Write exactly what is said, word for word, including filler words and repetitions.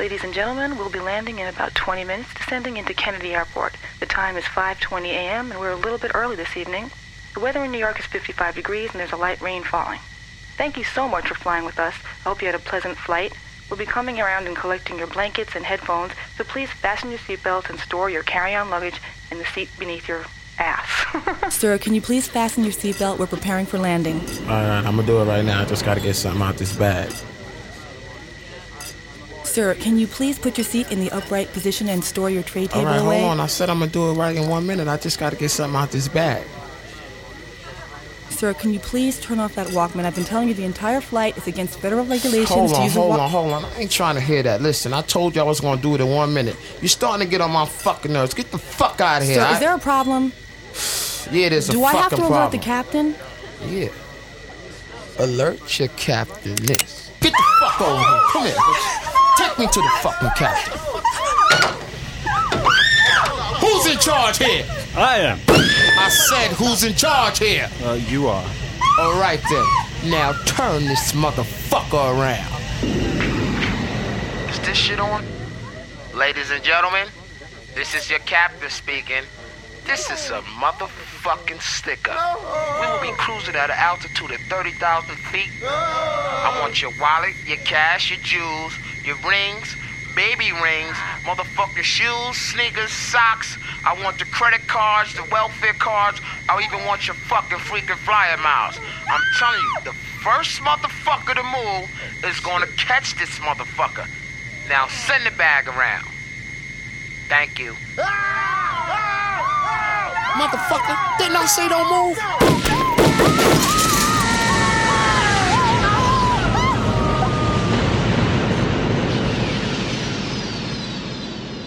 Ladies and gentlemen, we'll be landing in about twenty minutes, descending into Kennedy Airport. The time is five twenty a.m., and we're a little bit early this evening. The weather in New York is fifty-five degrees, and there's a light rain falling. Thank you so much for flying with us. I hope you had a pleasant flight. We'll be coming around and collecting your blankets and headphones, so please fasten your seatbelts and store your carry-on luggage in the seat beneath your ass. Sir, can you please fasten your seatbelt? We're preparing for landing. All right, I'm gonna do it right now. I just gotta get something out this bag. Sir, can you please put your seat in the upright position and store your tray table away? All right, hold on. I said I'm gonna do it right in one minute. I just gotta get something out this bag. Sir, can you please turn off that Walkman? I've been telling you the entire flight is against federal regulations hold on, to use hold a on, hold on. I ain't trying to hear that. Listen, I told you I was gonna do it in one minute. You're starting to get on my fucking nerves. Get the fuck out of here. Sir, I... is there a problem? Yeah, there's a Do fucking I have to alert problem. the captain? Yeah. Alert your captain this. Get the fuck over here. Come here. Take me to the fucking captain. Who's in charge here? I am. I said who's in charge here? Uh, you are. All right then. Now turn this motherfucker around. Is this shit on? Ladies and gentlemen, this is your captain speaking. This is a motherfucking sticker. We will be cruising at an altitude of thirty thousand feet. I want your wallet, your cash, your jewels, your rings, baby rings, motherfucking shoes, sneakers, socks. I want the credit cards, the welfare cards. I even want your fucking freaking flyer miles. I'm telling you, the first motherfucker to move is gonna catch this motherfucker. Now send the bag around. Thank you. Motherfucker, didn't I say don't move?